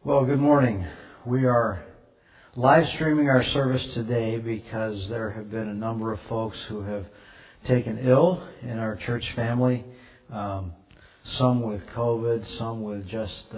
Well, good morning. We are live streaming our service today because there have been a number of folks who have taken ill in our church family. Some with COVID, some with just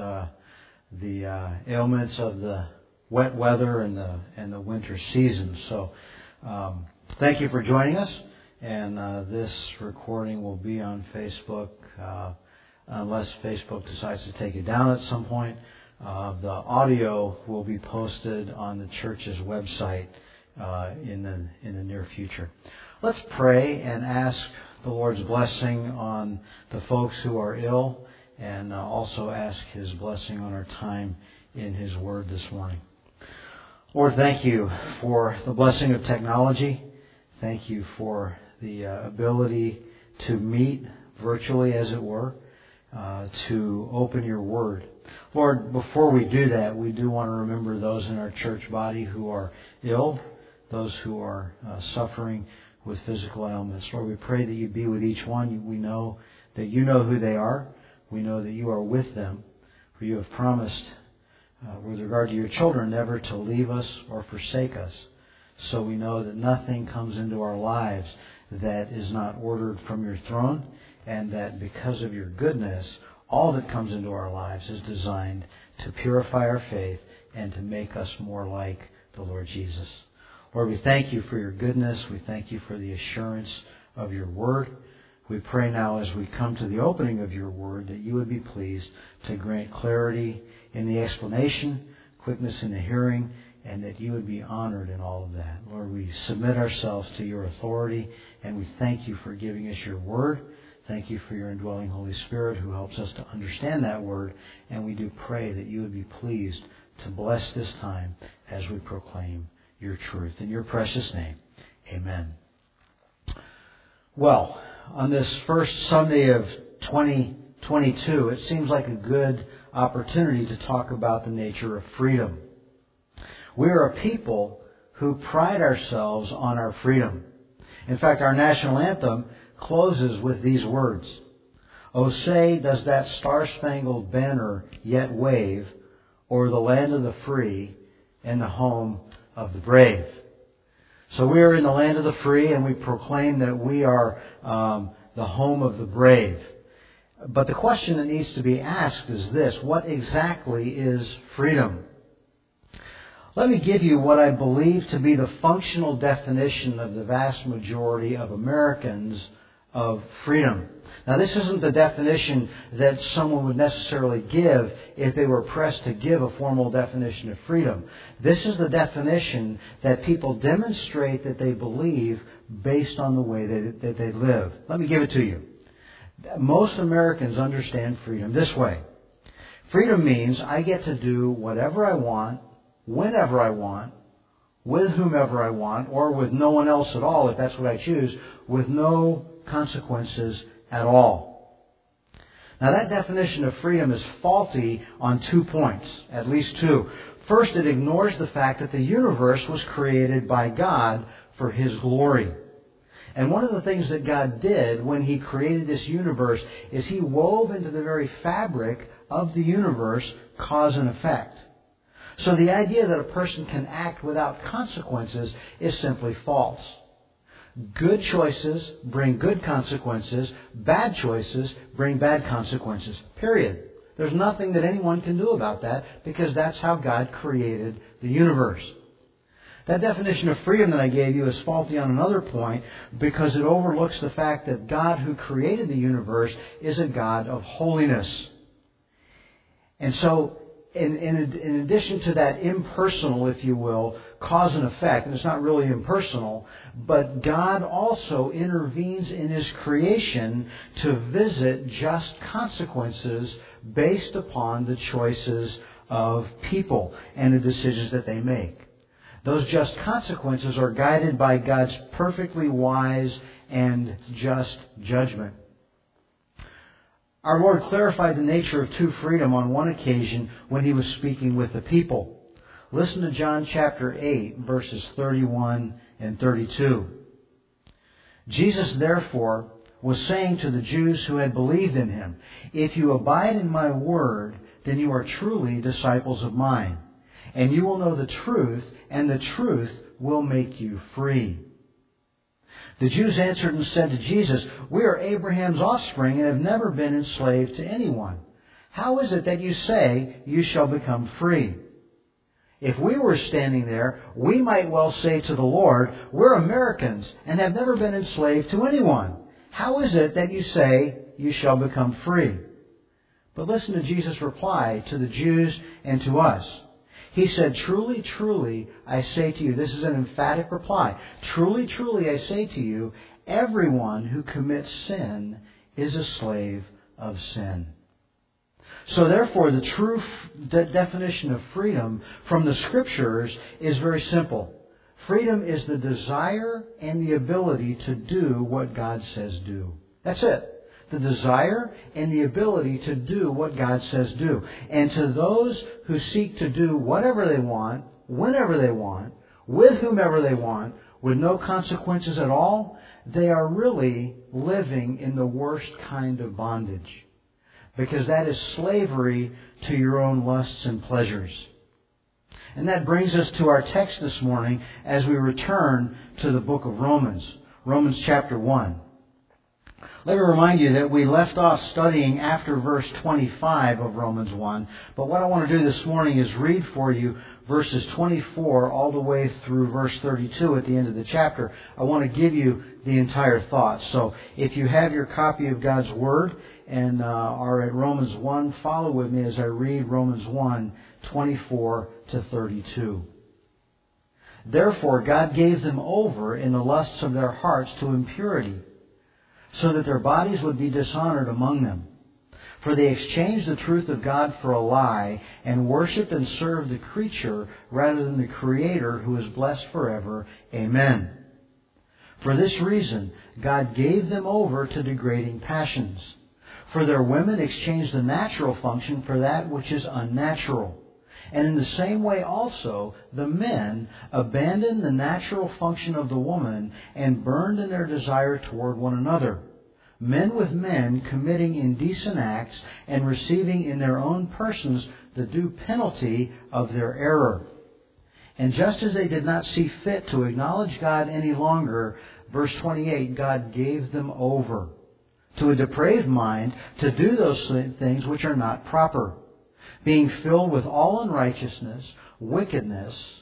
the ailments of the wet weather and the winter season. So, thank you for joining us. And this recording will be on Facebook unless Facebook decides to take it down at some point. The audio will be posted on the church's website in the near future. Let's pray and ask the Lord's blessing on the folks who are ill, and also ask His blessing on our time in His Word this morning. Lord, thank you for the blessing of technology. Thank you for the ability to meet virtually, as it were, to open your Word. Lord, before we do that, we do want to remember those in our church body who are ill, those who are suffering with physical ailments. Lord, we pray that you be with each one. We know that you know who they are. We know that you are with them. For you have promised, with regard to your children, never to leave us or forsake us. So we know that nothing comes into our lives that is not ordered from your throne, and that because of your goodness, all that comes into our lives is designed to purify our faith and to make us more like the Lord Jesus. Lord, we thank you for your goodness. We thank you for the assurance of your word. We pray now as we come to the opening of your word that you would be pleased to grant clarity in the explanation, quickness in the hearing, and that you would be honored in all of that. Lord, we submit ourselves to your authority, and we thank you for giving us your word. Thank you for your indwelling Holy Spirit who helps us to understand that word. And we do pray that you would be pleased to bless this time as we proclaim your truth. In your precious name, amen. Well, on this first Sunday of 2022, it seems like a good opportunity to talk about the nature of freedom. We are a people who pride ourselves on our freedom. In fact, our national anthem closes with these words: "Oh, say, does that star-spangled banner yet wave o'er the land of the free and the home of the brave?" So we are in the land of the free, and we proclaim that we are the home of the brave. But the question that needs to be asked is this: what exactly is freedom? Let me give you what I believe to be the functional definition of the vast majority of Americans of freedom. Now, this isn't the definition that someone would necessarily give if they were pressed to give a formal definition of freedom. This is the definition that people demonstrate that they believe based on the way that they live. Let me give it to you. Most Americans understand freedom this way. Freedom means I get to do whatever I want, whenever I want, with whomever I want, or with no one else at all, if that's what I choose, with no consequences at all. Now, that definition of freedom is faulty on 2 points, at least 2. First, it ignores the fact that the universe was created by God for His glory. And one of the things that God did when He created this universe is He wove into the very fabric of the universe cause and effect. So the idea that a person can act without consequences is simply false. Good choices bring good consequences. Bad choices bring bad consequences. Period. There's nothing that anyone can do about that because that's how God created the universe. That definition of freedom that I gave you is faulty on another point because it overlooks the fact that God who created the universe is a God of holiness. And so, in addition to that impersonal, if you will, cause and effect, and it's not really impersonal, but God also intervenes in His creation to visit just consequences based upon the choices of people and the decisions that they make. Those just consequences are guided by God's perfectly wise and just judgment. Our Lord clarified the nature of true freedom on one occasion when He was speaking with the people. Listen to John chapter 8, verses 31 and 32. Jesus, therefore, was saying to the Jews who had believed in Him, "If you abide in my word, then you are truly disciples of mine. And you will know the truth, and the truth will make you free." The Jews answered and said to Jesus, "We are Abraham's offspring and have never been enslaved to anyone. How is it that you say you shall become free?" If we were standing there, we might well say to the Lord, "We're Americans and have never been enslaved to anyone. How is it that you say you shall become free?" But listen to Jesus' reply to the Jews and to us. He said, "Truly, truly, I say to you," this is an emphatic reply, "Truly, truly, I say to you, everyone who commits sin is a slave of sin." So therefore, the true definition of freedom from the Scriptures is very simple. Freedom is the desire and the ability to do what God says do. That's it. The desire and the ability to do what God says do. And to those who seek to do whatever they want, whenever they want, with whomever they want, with no consequences at all, they are really living in the worst kind of bondage. Because that is slavery to your own lusts and pleasures. And that brings us to our text this morning as we return to the book of Romans. Romans chapter 1. Let me remind you that we left off studying after verse 25 of Romans 1. But what I want to do this morning is read for you verses 24 all the way through verse 32 at the end of the chapter. I want to give you the entire thought. So if you have your copy of God's Word and are at Romans 1, follow with me as I read Romans 1, 24 to 32. "Therefore God gave them over in the lusts of their hearts to impurity, so that their bodies would be dishonored among them. For they exchanged the truth of God for a lie, and worshipped and served the creature rather than the Creator, who is blessed forever. Amen. For this reason, God gave them over to degrading passions. For their women exchanged the natural function for that which is unnatural. And in the same way also, the men abandoned the natural function of the woman and burned in their desire toward one another. Men with men committing indecent acts and receiving in their own persons the due penalty of their error. And just as they did not see fit to acknowledge God any longer," verse 28, "God gave them over to a depraved mind to do those things which are not proper, being filled with all unrighteousness, wickedness,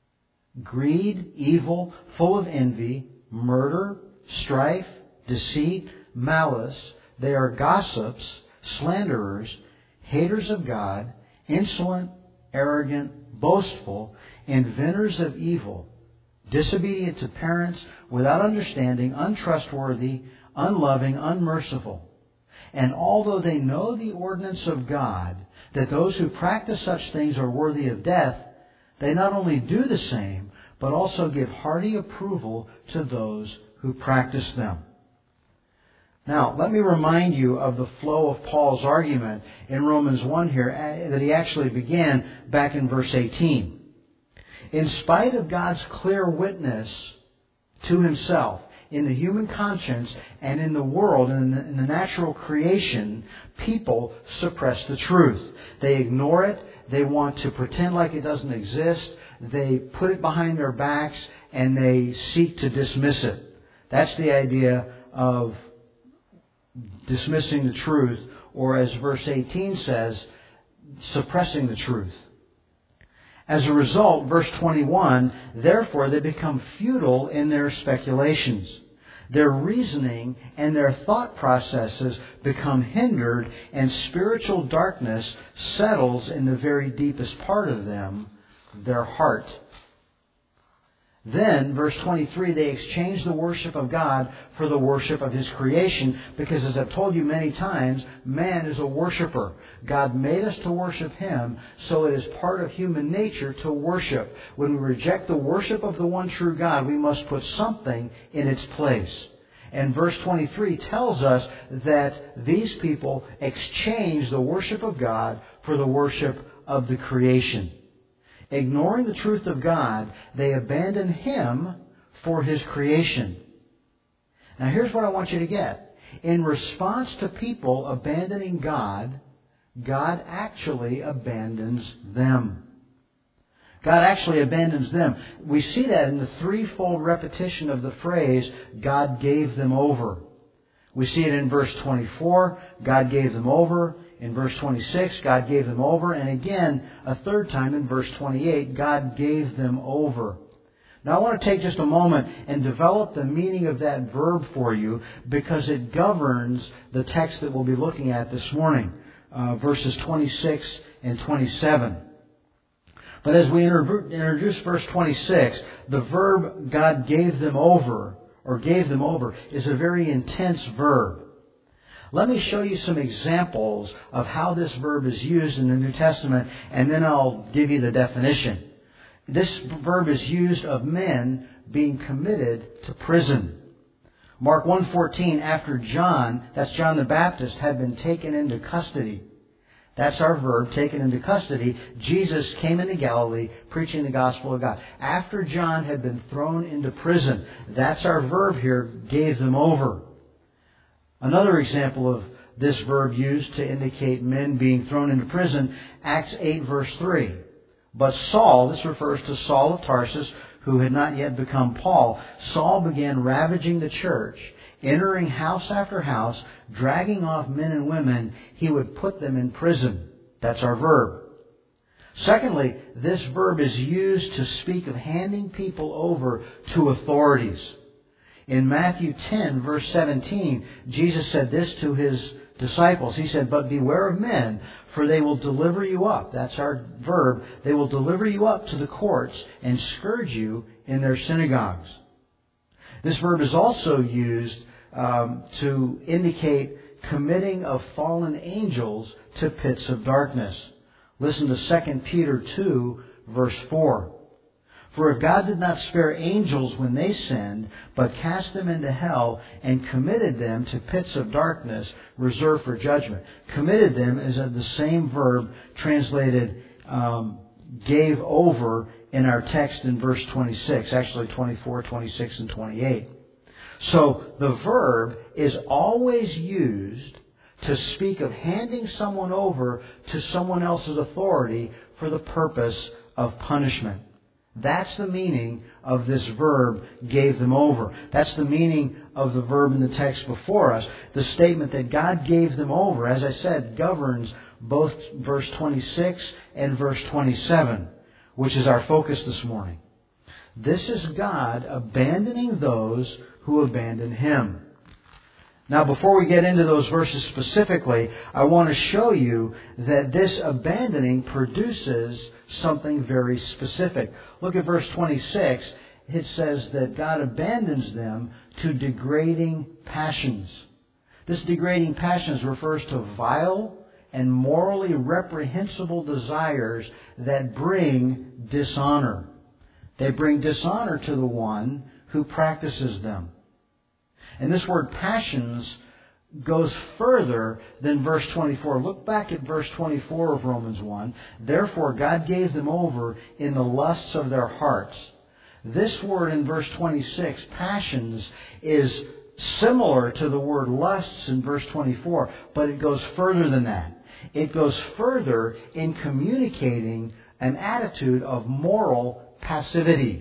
greed, evil, full of envy, murder, strife, deceit, malice. They are gossips, slanderers, haters of God, insolent, arrogant, boastful, inventors of evil, disobedient to parents, without understanding, untrustworthy, unloving, unmerciful. And although they know the ordinance of God, that those who practice such things are worthy of death, they not only do the same, but also give hearty approval to those who practice them." Now, let me remind you of the flow of Paul's argument in Romans 1 here that he actually began back in verse 18. In spite of God's clear witness to himself in the human conscience and in the world and in the natural creation, people suppress the truth. They ignore it. They want to pretend like it doesn't exist. They put it behind their backs and they seek to dismiss it. That's the idea of dismissing the truth, or as verse 18 says, suppressing the truth. As a result, verse 21, "Therefore they become futile in their speculations. Their reasoning and their thought processes become hindered, and spiritual darkness settles in the very deepest part of them, their heart." Then, verse 23, "They exchange the worship of God for the worship of His creation," because as I've told you many times, man is a worshiper. God made us to worship Him, so it is part of human nature to worship. When we reject the worship of the one true God, we must put something in its place. And verse 23 tells us that these people exchange the worship of God for the worship of the creation. Ignoring the truth of God, they abandon Him for His creation. Now here's what I want you to get. In response to people abandoning God, God actually abandons them. God actually abandons them. We see that in the threefold repetition of the phrase, God gave them over. We see it in verse 24, God gave them over. In verse 26, God gave them over. And again, a third time in verse 28, God gave them over. Now I want to take just a moment and develop the meaning of that verb for you because it governs the text that we'll be looking at this morning, verses 26 and 27. But as we introduce verse 26, the verb God gave them over, or gave them over, is a very intense verb. Let me show you some examples of how this verb is used in the New Testament, and then I'll give you the definition. This verb is used of men being committed to prison. Mark 1:14, after John, that's John the Baptist, had been taken into custody. That's our verb, taken into custody. Jesus came into Galilee preaching the gospel of God. After John had been thrown into prison, that's our verb here, gave them over. Another example of this verb used to indicate men being thrown into prison, Acts 8 verse 3. But Saul, this refers to Saul of Tarsus, who had not yet become Paul, Saul began ravaging the church. Entering house after house, dragging off men and women, he would put them in prison. That's our verb. Secondly, this verb is used to speak of handing people over to authorities. In Matthew 10, verse 17, Jesus said this to His disciples. He said, but beware of men, for they will deliver you up. That's our verb. They will deliver you up to the courts and scourge you in their synagogues. This verb is also used to indicate committing of fallen angels to pits of darkness. Listen to 2 Peter 2, verse 4. For if God did not spare angels when they sinned, but cast them into hell and committed them to pits of darkness reserved for judgment. Committed them is the same verb translated gave over in our text in verse 26, actually 24, 26, and 28. So the verb is always used to speak of handing someone over to someone else's authority for the purpose of punishment. That's the meaning of this verb, gave them over. That's the meaning of the verb in the text before us. The statement that God gave them over, as I said, governs both verse 26 and verse 27, which is our focus this morning. This is God abandoning those who abandon Him. Now, before we get into those verses specifically, I want to show you that this abandoning produces something very specific. Look at verse 26. It says that God abandons them to degrading passions. This degrading passions refers to vile and morally reprehensible desires that bring dishonor. They bring dishonor to the one who practices them. And this word passions goes further than verse 24. Look back at verse 24 of Romans 1. Therefore God gave them over in the lusts of their hearts. This word in verse 26, passions, is similar to the word lusts in verse 24, but it goes further than that. It goes further in communicating an attitude of moral passivity,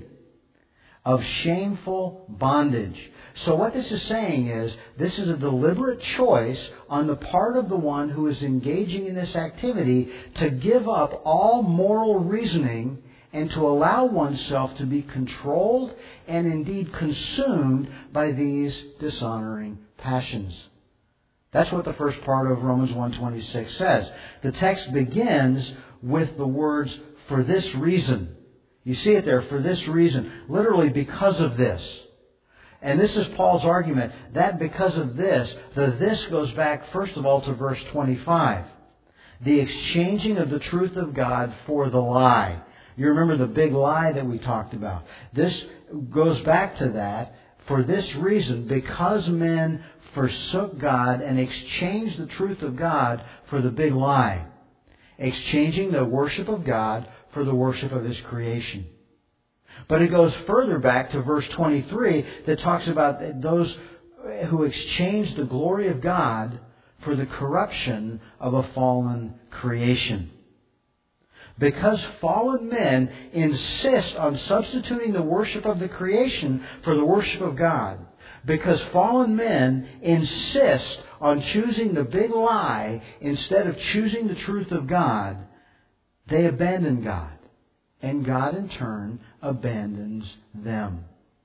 of shameful bondage. So what this is saying is, this is a deliberate choice on the part of the one who is engaging in this activity to give up all moral reasoning and to allow oneself to be controlled and indeed consumed by these dishonoring passions. That's what the first part of Romans 1:26 says. The text begins with the words, for this reason. You see it there, for this reason. Literally, because of this. And this is Paul's argument, that because of this, the this goes back, first of all, to verse 25. The exchanging of the truth of God for the lie. You remember the big lie that we talked about. This goes back to that. For this reason, because men forsook God and exchanged the truth of God for the big lie. Exchanging the worship of God for the worship of His creation. But it goes further back to verse 23 that talks about those who exchanged the glory of God for the corruption of a fallen creation. Because fallen men insist on substituting the worship of the creation for the worship of God, because fallen men insist on choosing the big lie instead of choosing the truth of God, they abandon God. And God, in turn, abandons them.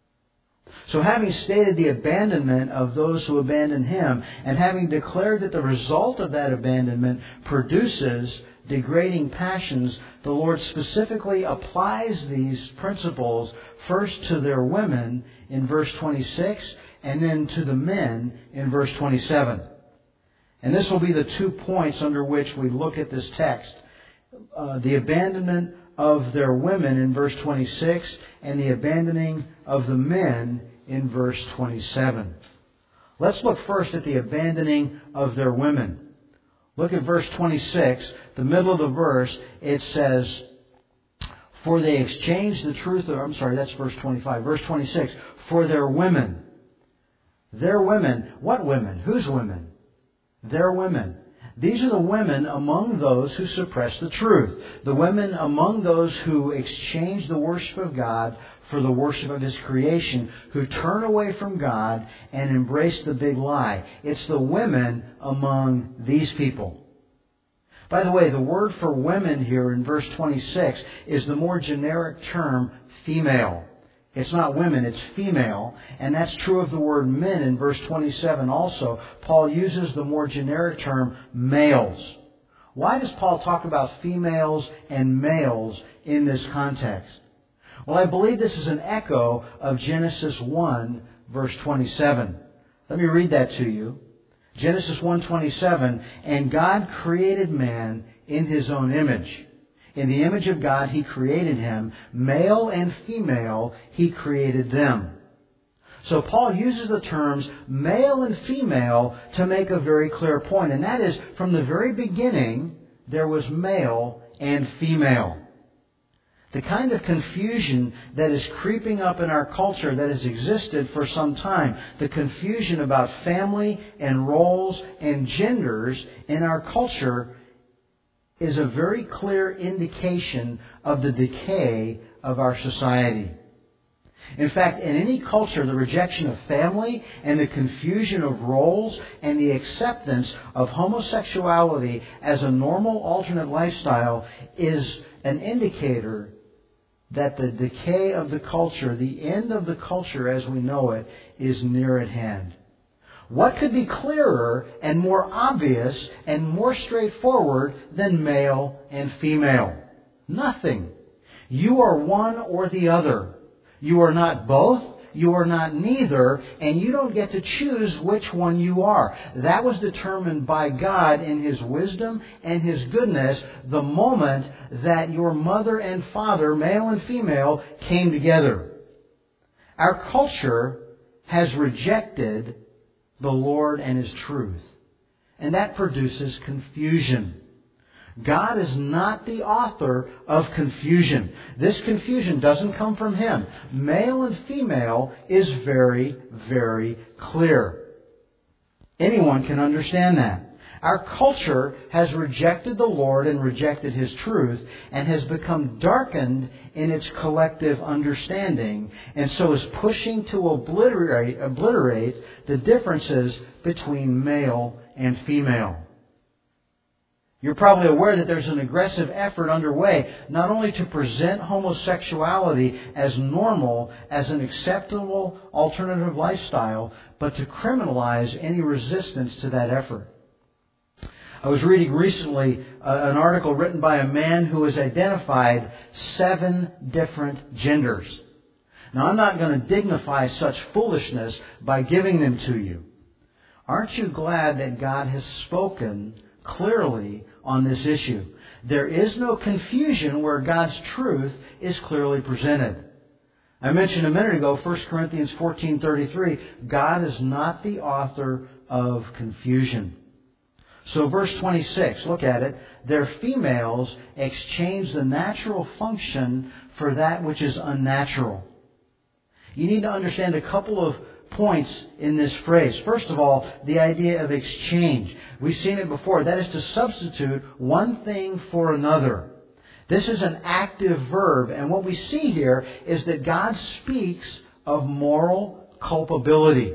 So having stated the abandonment of those who abandon Him, and having declared that the result of that abandonment produces degrading passions, the Lord specifically applies these principles first to their women in verse 26, and then to the men in verse 27. And this will be the 2 points under which we look at this text. The abandonment of their women in verse 26 and the abandoning of the men in verse 27. Let's look first at the abandoning of their women. Look at verse 26, the middle of the verse. It says, for they exchanged the truth of... that's verse 25. Verse 26, for their women. Their women. What women? Whose women? Their women. These are the women among those who suppress the truth. The women among those who exchange the worship of God for the worship of His creation, who turn away from God and embrace the big lie. It's the women among these people. By the way, the word for women here in verse 26 is the more generic term female. It's not women, it's female. And that's true of the word men in verse 27 also. Paul uses the more generic term males. Why does Paul talk about females and males in this context? Well, I believe this is an echo of Genesis 1, verse 27. Let me read that to you. Genesis 1:27, and God created man in His own image. In the image of God He created him. Male and female He created them. So Paul uses the terms male and female to make a very clear point. And that is, from the very beginning, there was male and female. The kind of confusion that is creeping up in our culture that has existed for some time, the confusion about family and roles and genders in our culture, is a very clear indication of the decay of our society. In fact, in any culture, the rejection of family and the confusion of roles and the acceptance of homosexuality as a normal alternate lifestyle is an indicator that the decay of the culture, the end of the culture as we know it, is near at hand. What could be clearer and more obvious and more straightforward than male and female? Nothing. You are one or the other. You are not both. You are not neither. And you don't get to choose which one you are. That was determined by God in His wisdom and His goodness the moment that your mother and father, male and female, came together. Our culture has rejected the Lord and His truth. And that produces confusion. God is not the author of confusion. This confusion doesn't come from Him. Male and female is very, very clear. Anyone can understand that. Our culture has rejected the Lord and rejected His truth and has become darkened in its collective understanding, and so is pushing to obliterate the differences between male and female. You're probably aware that there's an aggressive effort underway not only to present homosexuality as normal, as an acceptable alternative lifestyle, but to criminalize any resistance to that effort. I was reading recently an article written by a man who has identified 7 different genders. Now, I'm not going to dignify such foolishness by giving them to you. Aren't you glad that God has spoken clearly on this issue? There is no confusion where God's truth is clearly presented. I mentioned a minute ago, 1 Corinthians 14:33, God is not the author of confusion. So verse 26, look at it. Their females exchange the natural function for that which is unnatural. You need to understand a couple of points in this phrase. First of all, the idea of exchange. We've seen it before. That is to substitute one thing for another. This is an active verb, and what we see here is that God speaks of moral culpability.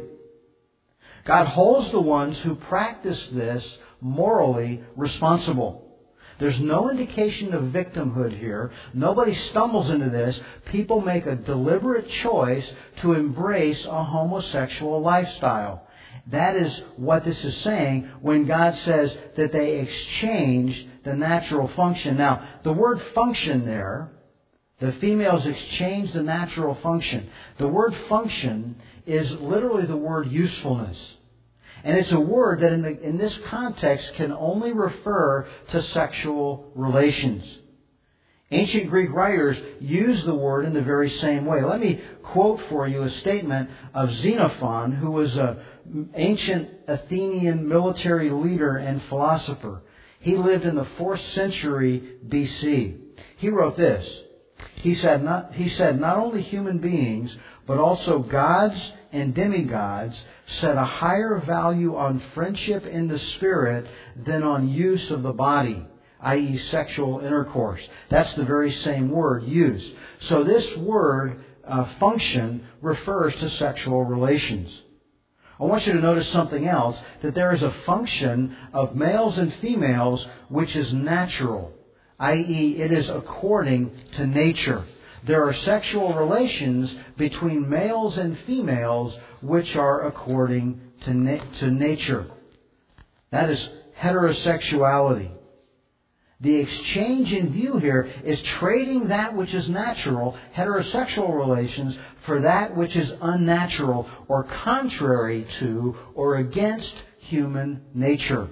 God holds the ones who practice this morally responsible. There's no indication of victimhood here. Nobody stumbles into this. People make a deliberate choice to embrace a homosexual lifestyle. That is what this is saying when God says that they exchanged the natural function. Now, the word function there, the females exchanged the natural function. The word function is literally the word usefulness. And it's a word that in this context can only refer to sexual relations. Ancient Greek writers use the word in the very same way. Let me quote for you a statement of Xenophon, who was an ancient Athenian military leader and philosopher. He lived in the 4th century BC. He wrote this. He said, not only human beings, but also gods and demigods set a higher value on friendship in the spirit than on use of the body, i.e. sexual intercourse. That's the very same word used. So this word, function, refers to sexual relations. I want you to notice something else, that there is a function of males and females which is natural, i.e. it is according to nature. There are sexual relations between males and females which are according to nature. That is heterosexuality. The exchange in view here is trading that which is natural, heterosexual relations, for that which is unnatural or contrary to or against human nature.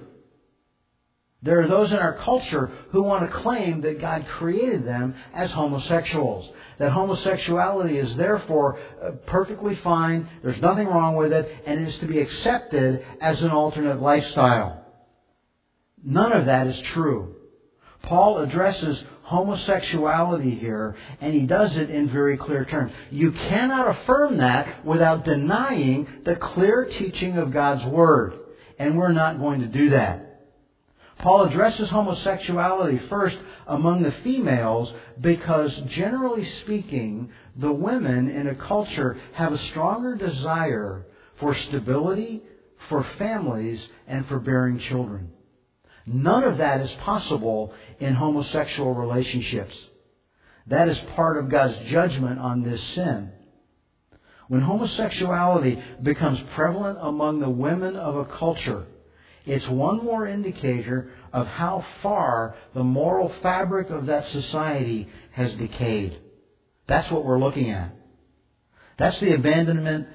There are those in our culture who want to claim that God created them as homosexuals. That homosexuality is therefore perfectly fine, there's nothing wrong with it, and it is to be accepted as an alternate lifestyle. None of that is true. Paul addresses homosexuality here, and he does it in very clear terms. You cannot affirm that without denying the clear teaching of God's Word, and we're not going to do that. Paul addresses homosexuality first among the females because, generally speaking, the women in a culture have a stronger desire for stability, for families, and for bearing children. None of that is possible in homosexual relationships. That is part of God's judgment on this sin. When homosexuality becomes prevalent among the women of a culture, it's one more indicator of how far the moral fabric of that society has decayed. That's what we're looking at. That's the abandoning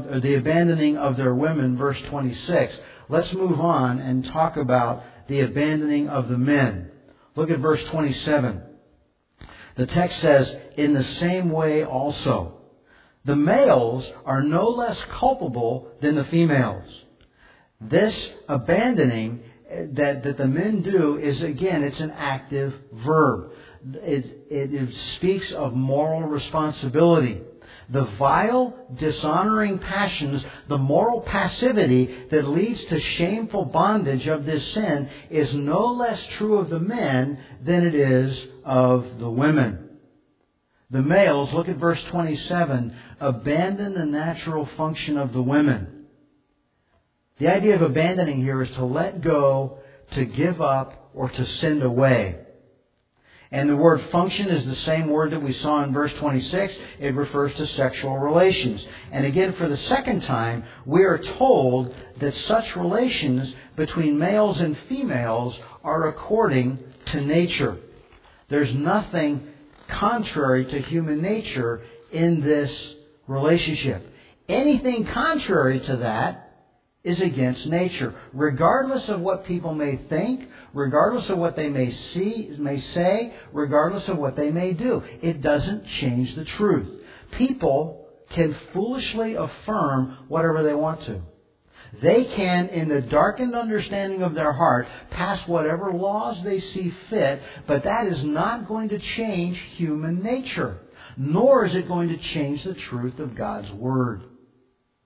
of their women, verse 26. Let's move on and talk about the abandoning of the men. Look at verse 27. The text says, in the same way also. The males are no less culpable than the females. This abandoning that the men do is, again, it's an active verb. It speaks of moral responsibility. The vile, dishonoring passions, the moral passivity that leads to shameful bondage of this sin is no less true of the men than it is of the women. The males, look at verse 27, abandon the natural function of the women. The idea of abandoning here is to let go, to give up, or to send away. And the word function is the same word that we saw in verse 26. It refers to sexual relations. And again, for the second time, we are told that such relations between males and females are according to nature. There's nothing contrary to human nature in this relationship. Anything contrary to that is against nature. Regardless of what people may think, regardless of what they may say, regardless of what they may do, it doesn't change the truth. People can foolishly affirm whatever they want to. They can, in the darkened understanding of their heart, pass whatever laws they see fit, but that is not going to change human nature, nor is it going to change the truth of God's Word.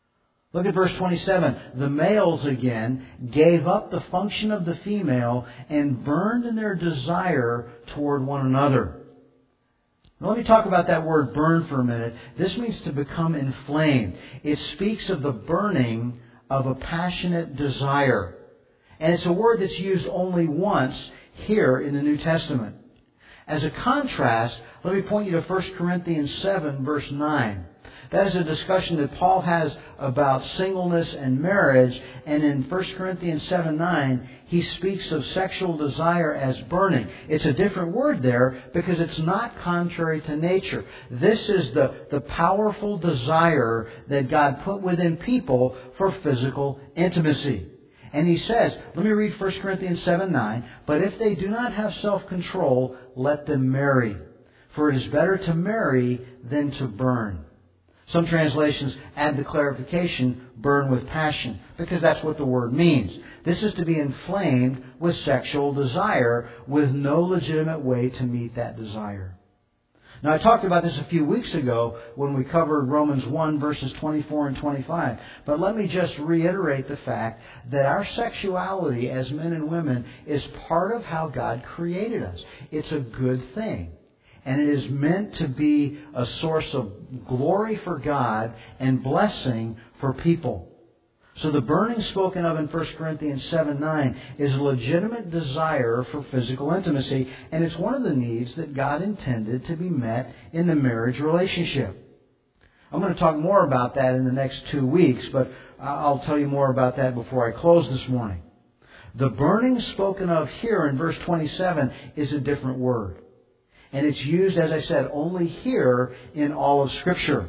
Look at verse 27. The males again gave up the function of the female and burned in their desire toward one another. Now, let me talk about that word burn for a minute. This means to become inflamed. It speaks of the burning of a passionate desire. And it's a word that's used only once here in the New Testament. As a contrast, let me point you to 1 Corinthians 7, verse 9. That is a discussion that Paul has about singleness and marriage. And in 1 Corinthians 7:9, he speaks of sexual desire as burning. It's a different word there because it's not contrary to nature. This is the powerful desire that God put within people for physical intimacy. And he says, let me read 1 Corinthians 7:9, but if they do not have self-control, let them marry. For it is better to marry than to burn. Some translations add the clarification, burn with passion, because that's what the word means. This is to be inflamed with sexual desire with no legitimate way to meet that desire. Now, I talked about this a few weeks ago when we covered Romans 1, verses 24 and 25. But let me just reiterate the fact that our sexuality as men and women is part of how God created us. It's a good thing. And it is meant to be a source of glory for God and blessing for people. So the burning spoken of in 1 Corinthians 7:9 is a legitimate desire for physical intimacy, and it's one of the needs that God intended to be met in the marriage relationship. I'm going to talk more about that in the next 2 weeks, but I'll tell you more about that before I close this morning. The burning spoken of here in verse 27 is a different word. And it's used, as I said, only here in all of Scripture.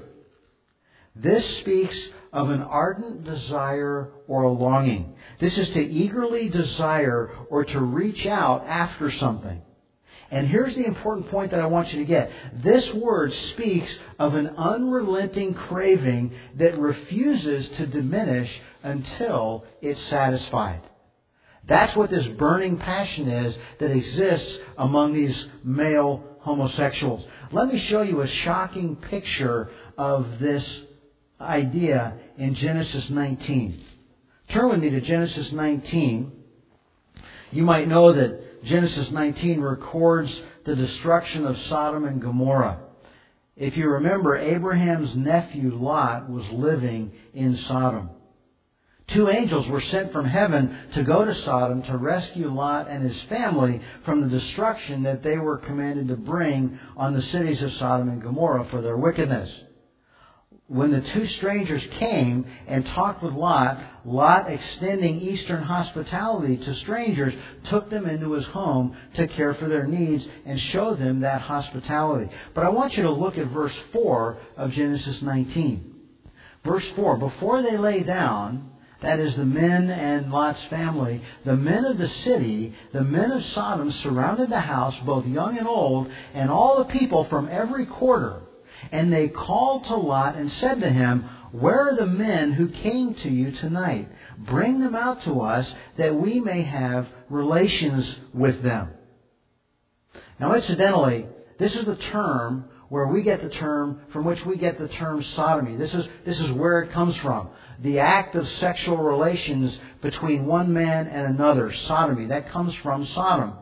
This speaks of an ardent desire or a longing. This is to eagerly desire or to reach out after something. And here's the important point that I want you to get. This word speaks of an unrelenting craving that refuses to diminish until it's satisfied. That's what this burning passion is that exists among these male homosexuals. Let me show you a shocking picture of this idea in Genesis 19. Turn with me to Genesis 19. You might know that Genesis 19 records the destruction of Sodom and Gomorrah. If you remember, Abraham's nephew Lot was living in Sodom. 2 angels were sent from heaven to go to Sodom to rescue Lot and his family from the destruction that they were commanded to bring on the cities of Sodom and Gomorrah for their wickedness. When the 2 strangers came and talked with Lot, Lot, extending Eastern hospitality to strangers, took them into his home to care for their needs and show them that hospitality. But I want you to look at verse 4 of Genesis 19. Verse 4, before they lay down, that is, the men and Lot's family, the men of the city, the men of Sodom surrounded the house, both young and old, and all the people from every quarter. And they called to Lot and said to him, where are the men who came to you tonight? Bring them out to us that we may have relations with them. Now, incidentally, this is the term where we get the term, from which we get the term sodomy. This is where it comes from. The act of sexual relations between one man and another, sodomy. That comes from Sodom.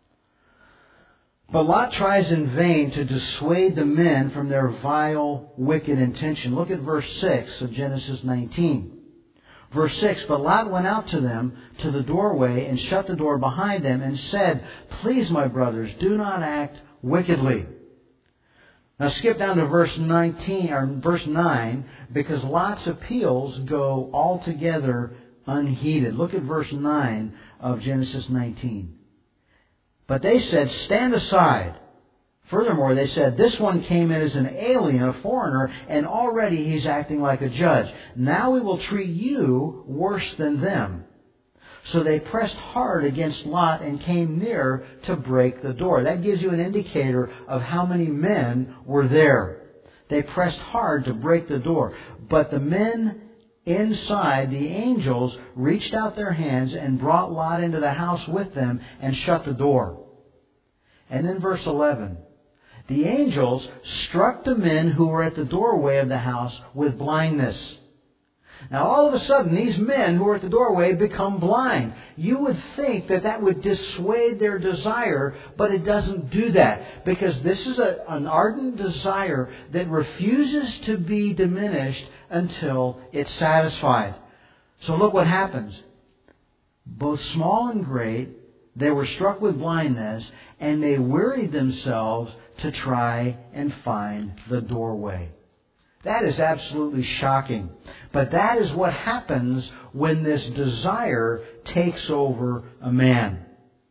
But Lot tries in vain to dissuade the men from their vile, wicked intention. Look at verse 6 of Genesis 19. Verse 6, but Lot went out to them to the doorway and shut the door behind them and said, please, my brothers, do not act wickedly. Now skip down to verse 9, because Lot's appeals go altogether unheeded. Look at verse 9 of Genesis 19. But they said, stand aside. Furthermore, they said, this one came in as an alien, a foreigner, and already he's acting like a judge. Now we will treat you worse than them. So they pressed hard against Lot and came near to break the door. That gives you an indicator of how many men were there. They pressed hard to break the door. But the men inside, the angels, reached out their hands and brought Lot into the house with them and shut the door. And then verse 11. The angels struck the men who were at the doorway of the house with blindness. Now all of a sudden, these men who are at the doorway become blind. You would think that that would dissuade their desire, but it doesn't do that. Because this is an ardent desire that refuses to be diminished until it's satisfied. So look what happens. Both small and great, they were struck with blindness, and they wearied themselves to try and find the doorway. That is absolutely shocking. But that is what happens when this desire takes over a man.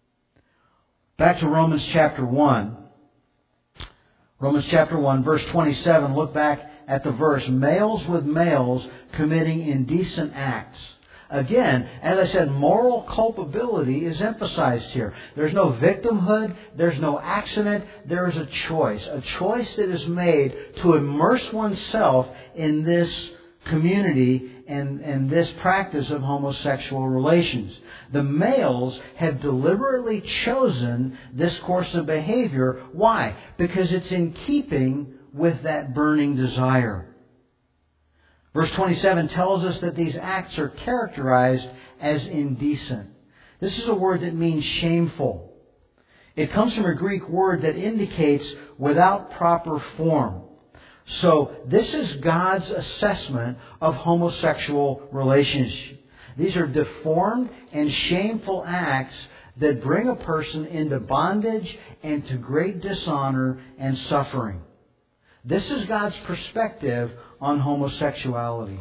Back to Romans chapter 1. Romans chapter 1, verse 27. Look back at the verse. Males with males committing indecent acts. Again, as I said, moral culpability is emphasized here. There's no victimhood. There's no accident. There is a choice. A choice that is made to immerse oneself in this community and this practice of homosexual relations. The males have deliberately chosen this course of behavior. Why? Because it's in keeping with that burning desire. Verse 27 tells us that these acts are characterized as indecent. This is a word that means shameful. It comes from a Greek word that indicates without proper form. So this is God's assessment of homosexual relations. These are deformed and shameful acts that bring a person into bondage and to great dishonor and suffering. This is God's perspective on homosexuality.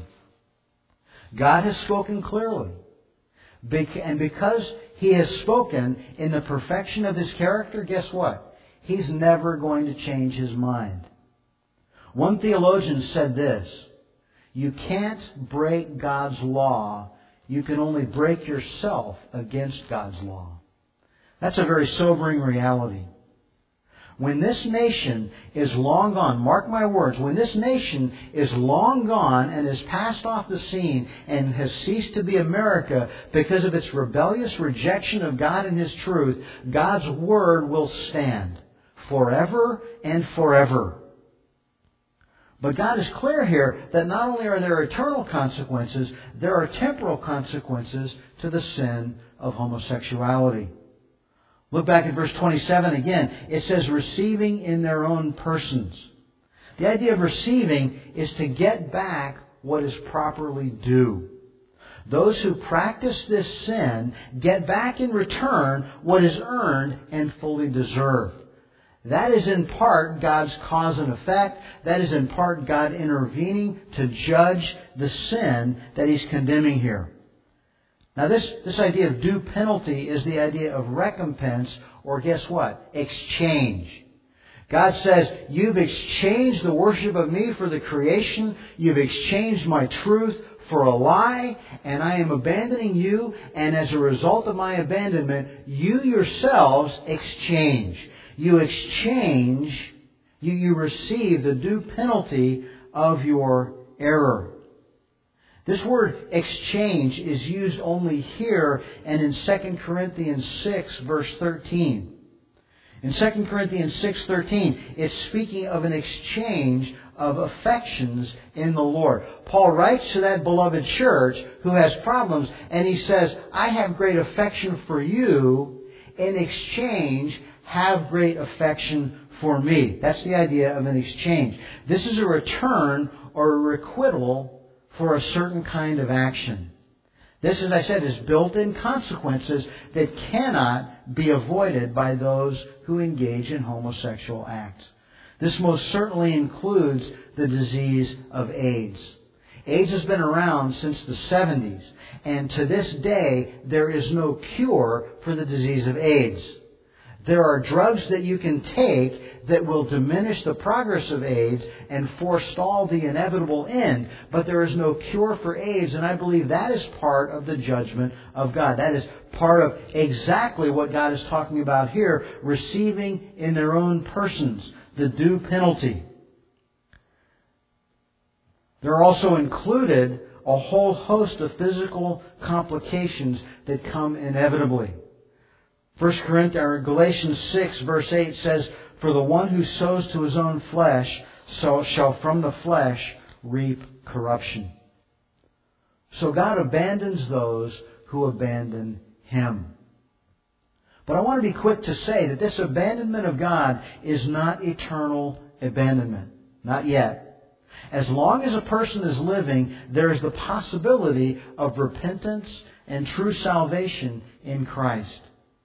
God has spoken clearly. And because He has spoken in the perfection of His character, guess what? He's never going to change His mind. One theologian said this: you can't break God's law. You can only break yourself against God's law. That's a very sobering reality. When this nation is long gone, mark my words, when this nation is long gone and has passed off the scene and has ceased to be America because of its rebellious rejection of God and His truth, God's Word will stand forever and forever. But God is clear here that not only are there eternal consequences, there are temporal consequences to the sin of homosexuality. Look back at verse 27 again. It says, receiving in their own persons. The idea of receiving is to get back what is properly due. Those who practice this sin get back in return what is earned and fully deserved. That is in part God's cause and effect. That is in part God intervening to judge the sin that He's condemning here. Now this idea of due penalty is the idea of recompense, or guess what? Exchange. God says, you've exchanged the worship of me for the creation. You've exchanged my truth for a lie, and I am abandoning you. And as a result of my abandonment, you yourselves exchange. You exchange, you receive the due penalty of your error. This word exchange is used only here and in 2 Corinthians 6, verse 13. In 2 Corinthians 6:13, it's speaking of an exchange of affections in the Lord. Paul writes to that beloved church who has problems, and he says, I have great affection for you. In exchange, have great affection for me. That's the idea of an exchange. This is a return or a requital for a certain kind of action. This, as I said, is built-in consequences that cannot be avoided by those who engage in homosexual acts. This most certainly includes the disease of AIDS. AIDS has been around since the 70s, and to this day there is no cure for the disease of AIDS. There are drugs that you can take that will diminish the progress of AIDS and forestall the inevitable end, but there is no cure for AIDS, and I believe that is part of the judgment of God. That is part of exactly what God is talking about here, receiving in their own persons the due penalty. There are also included a whole host of physical complications that come inevitably. Galatians 6, verse 8 says, for the one who sows to his own flesh shall from the flesh reap corruption. So God abandons those who abandon Him. But I want to be quick to say that this abandonment of God is not eternal abandonment. Not yet. As long as a person is living, there is the possibility of repentance and true salvation in Christ.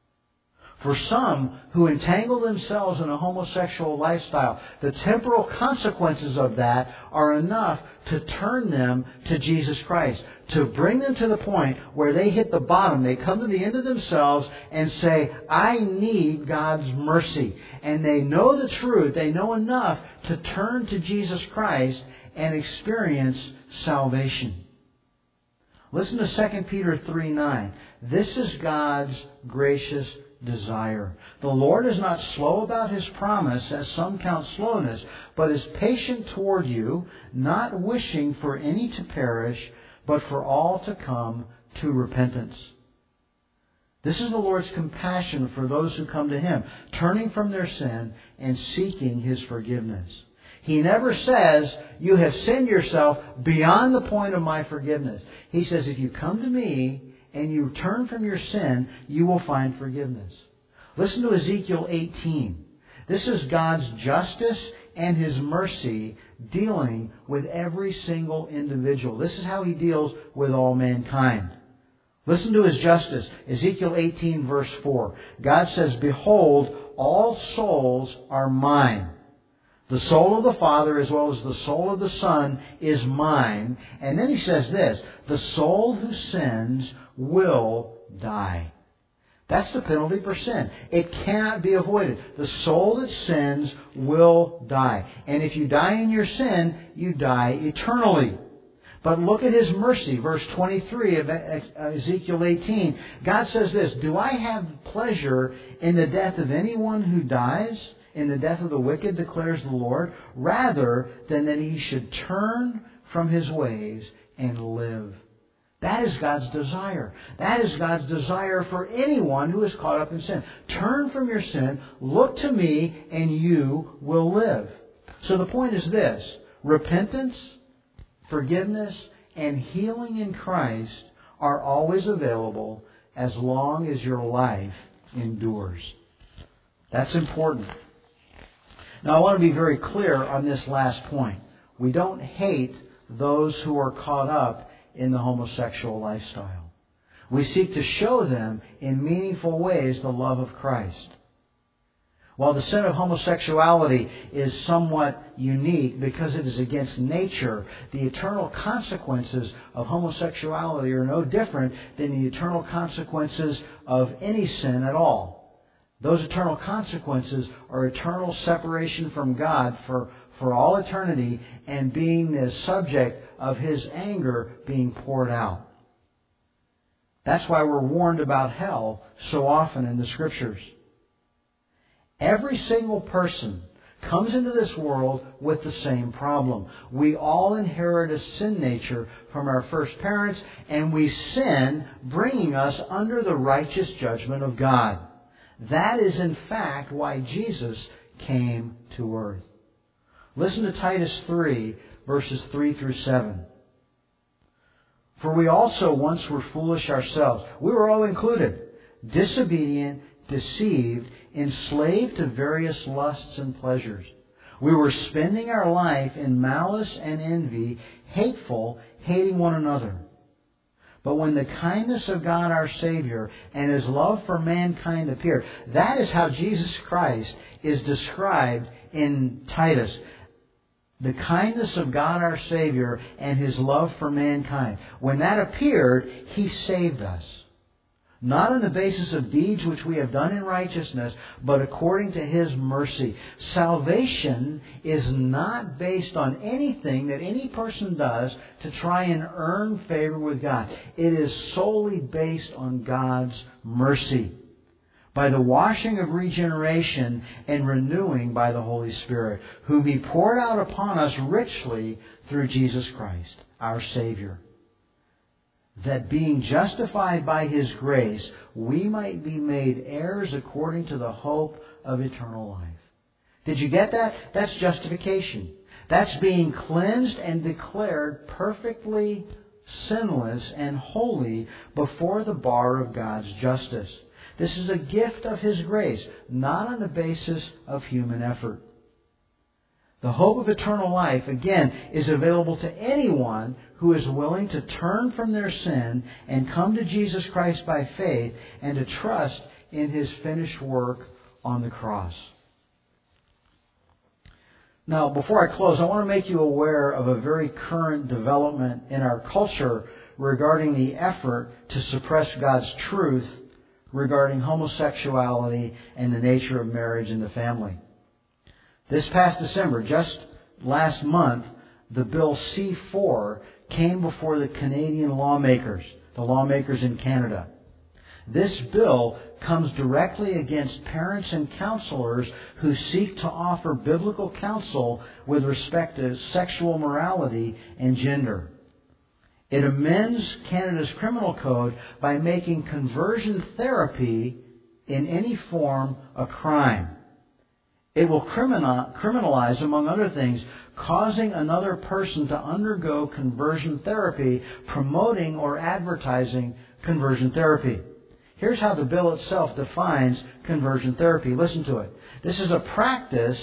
For some who entangle themselves in a homosexual lifestyle, the temporal consequences of that are enough to turn them to Jesus Christ, to bring them to the point where they hit the bottom. They come to the end of themselves and say, I need God's mercy. And they know the truth. They know enough to turn to Jesus Christ and experience salvation. Listen to 2 Peter 3:9. This is God's gracious desire. The Lord is not slow about His promise, as some count slowness, but is patient toward you, not wishing for any to perish, but for all to come to repentance. This is the Lord's compassion for those who come to Him, turning from their sin and seeking His forgiveness. He never says, you have sinned yourself beyond the point of my forgiveness. He says, if you come to me and you turn from your sin, you will find forgiveness. Listen to Ezekiel 18. This is God's justice and His mercy dealing with every single individual. This is how He deals with all mankind. Listen to His justice. Ezekiel 18 verse 4. God says, behold, all souls are mine. The soul of the Father as well as the soul of the Son is mine. And then He says this, the soul who sins will die. That's the penalty for sin. It cannot be avoided. The soul that sins will die. And if you die in your sin, you die eternally. But look at His mercy. Verse 23 of Ezekiel 18. God says this, do I have pleasure in the death of anyone who dies? In the death of the wicked, declares the Lord, rather than that he should turn from his ways and live. That is God's desire. That is God's desire for anyone who is caught up in sin. Turn from your sin, look to me, and you will live. So the point is this, repentance, forgiveness, and healing in Christ are always available as long as your life endures. That's important. Now I want to be very clear on this last point. We don't hate those who are caught up in the homosexual lifestyle. We seek to show them in meaningful ways the love of Christ. While the sin of homosexuality is somewhat unique because it is against nature, the eternal consequences of homosexuality are no different than the eternal consequences of any sin at all. Those eternal consequences are eternal separation from God for all eternity and being the subject of His anger being poured out. That's why we're warned about hell so often in the Scriptures. Every single person comes into this world with the same problem. We all inherit a sin nature from our first parents, and we sin, bringing us under the righteous judgment of God. That is, in fact, why Jesus came to earth. Listen to Titus 3, verses 3 through 7. For we also once were foolish ourselves. We were all included. Disobedient, deceived, enslaved to various lusts and pleasures. We were spending our life in malice and envy, hateful, hating one another. But when the kindness of God our Savior and His love for mankind appeared, that is how Jesus Christ is described in Titus. The kindness of God our Savior and His love for mankind. When that appeared, He saved us. Not on the basis of deeds which we have done in righteousness, but according to His mercy. Salvation is not based on anything that any person does to try and earn favor with God. It is solely based on God's mercy, by the washing of regeneration and renewing by the Holy Spirit, whom He poured out upon us richly through Jesus Christ, our Savior. That being justified by His grace, we might be made heirs according to the hope of eternal life. Did you get that? That's justification. That's being cleansed and declared perfectly sinless, and holy before the bar of God's justice. This is a gift of His grace, not on the basis of human effort. The hope of eternal life, again, is available to anyone who is willing to turn from their sin and come to Jesus Christ by faith and to trust in His finished work on the cross. Now, before I close, I want to make you aware of a very current development in our culture regarding the effort to suppress God's truth regarding homosexuality and the nature of marriage and the family. This past December, just last month, the Bill C-4 came before the Canadian lawmakers, the lawmakers in Canada. This bill comes directly against parents and counselors who seek to offer biblical counsel with respect to sexual morality and gender. It amends Canada's criminal code by making conversion therapy in any form a crime. It will criminalize, among other things, causing another person to undergo conversion therapy, promoting or advertising conversion therapy. Here's how the bill itself defines conversion therapy. Listen to it. This is a practice,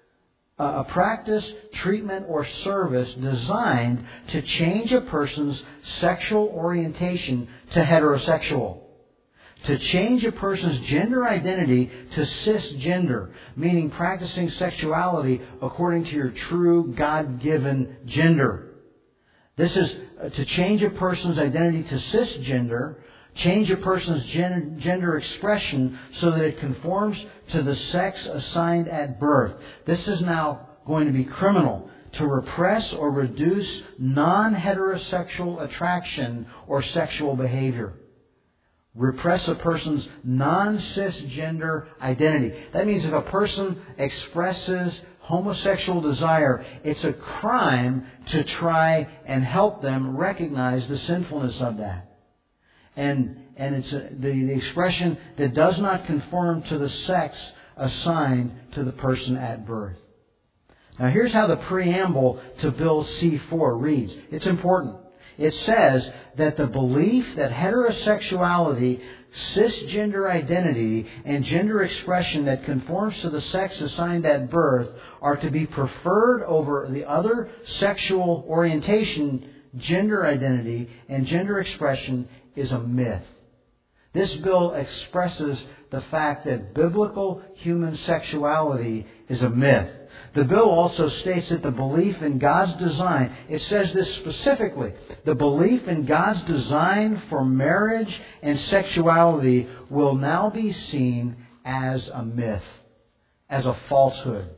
treatment, or service designed to change a person's sexual orientation to heterosexual. To change a person's gender identity to cisgender, meaning practicing sexuality according to your true God-given gender. This is to change a person's identity to cisgender, change a person's gender expression so that it conforms to the sex assigned at birth. This is now going to be criminal. To repress or reduce non-heterosexual attraction or sexual behavior. Repress a person's non-cisgender identity. That means if a person expresses homosexual desire, it's a crime to try and help them recognize the sinfulness of that. And it's the expression that does not conform to the sex assigned to the person at birth. Now here's how the preamble to Bill C-4 reads. It's important. It says that the belief that heterosexuality, cisgender identity, and gender expression that conforms to the sex assigned at birth are to be preferred over the other sexual orientation, gender identity, and gender expression is a myth. This bill expresses the fact that biblical human sexuality is a myth. The bill also states that the belief in God's design, it says this specifically, the belief in God's design for marriage and sexuality will now be seen as a myth, as a falsehood.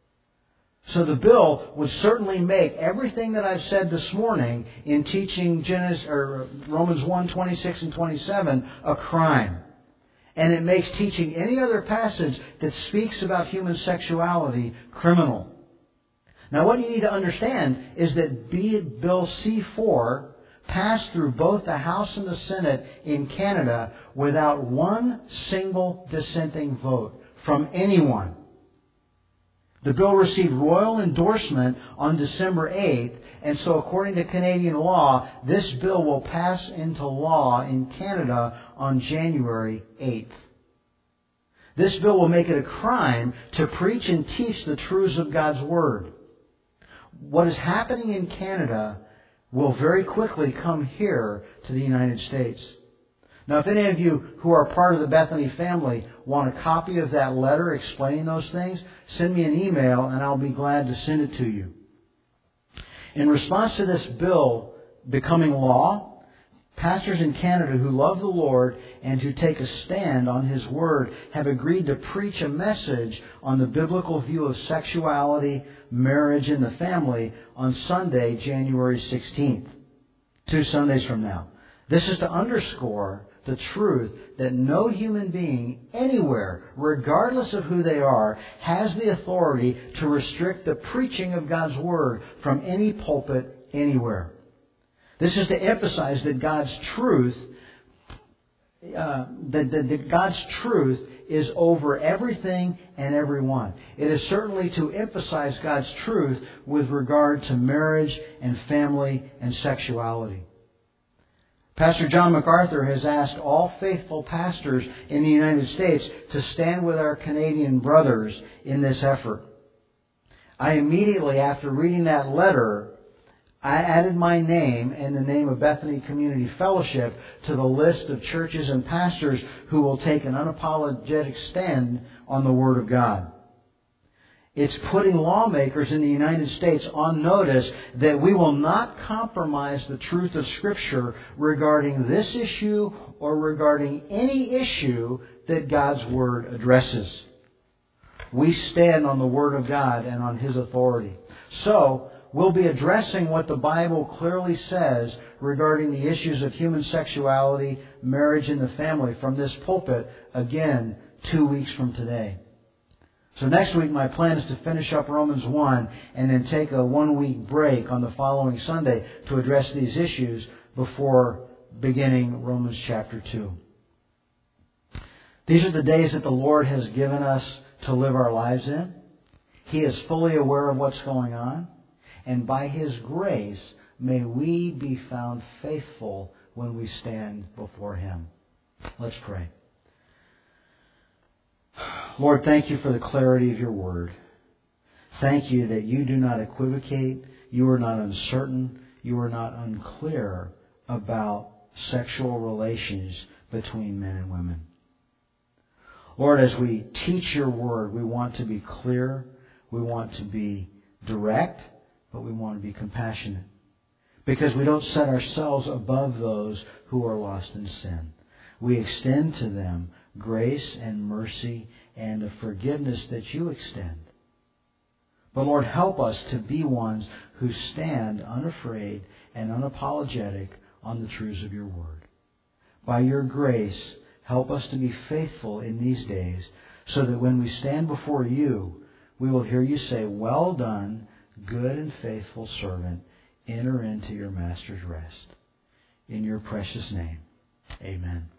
So the bill would certainly make everything that I've said this morning in teaching Romans 1, 26 and 27 a crime. And it makes teaching any other passage that speaks about human sexuality criminal. Now what you need to understand is that Bill C-4 passed through both the House and the Senate in Canada without one single dissenting vote from anyone. The bill received royal endorsement on December 8th, and so according to Canadian law, this bill will pass into law in Canada on January 8th. This bill will make it a crime to preach and teach the truths of God's Word. What is happening in Canada will very quickly come here to the United States. Now, if any of you who are part of the Bethany family want a copy of that letter explaining those things, send me an email and I'll be glad to send it to you. In response to this bill becoming law, pastors in Canada who love the Lord and who take a stand on His Word have agreed to preach a message on the biblical view of sexuality, marriage, and the family on Sunday, January 16th, 2 Sundays from now. This is to underscore the truth that no human being anywhere, regardless of who they are, has the authority to restrict the preaching of God's Word from any pulpit anywhere. This is to emphasize that God's truth, that God's truth is over everything and everyone. It is certainly to emphasize God's truth with regard to marriage and family and sexuality. Pastor John MacArthur has asked all faithful pastors in the United States to stand with our Canadian brothers in this effort. I immediately, after reading that letter, I added my name and the name of Bethany Community Fellowship to the list of churches and pastors who will take an unapologetic stand on the Word of God. It's putting lawmakers in the United States on notice that we will not compromise the truth of Scripture regarding this issue or regarding any issue that God's Word addresses. We stand on the Word of God and on His authority. So, we'll be addressing what the Bible clearly says regarding the issues of human sexuality, marriage, and the family from this pulpit again 2 weeks from today. So next week my plan is to finish up Romans 1 and then take a 1-week break on the following Sunday to address these issues before beginning Romans chapter 2. These are the days that the Lord has given us to live our lives in. He is fully aware of what's going on. And by His grace, may we be found faithful when we stand before Him. Let's pray. Lord, thank You for the clarity of Your Word. Thank You that You do not equivocate. You are not uncertain. You are not unclear about sexual relations between men and women. Lord, as we teach Your Word, we want to be clear. We want to be direct. But we want to be compassionate. Because we don't set ourselves above those who are lost in sin. We extend to them grace and mercy and the forgiveness that You extend. But Lord, help us to be ones who stand unafraid and unapologetic on the truths of Your Word. By Your grace, help us to be faithful in these days so that when we stand before You, we will hear You say, "Well done, good and faithful servant, enter into your Master's rest." In Your precious name, amen.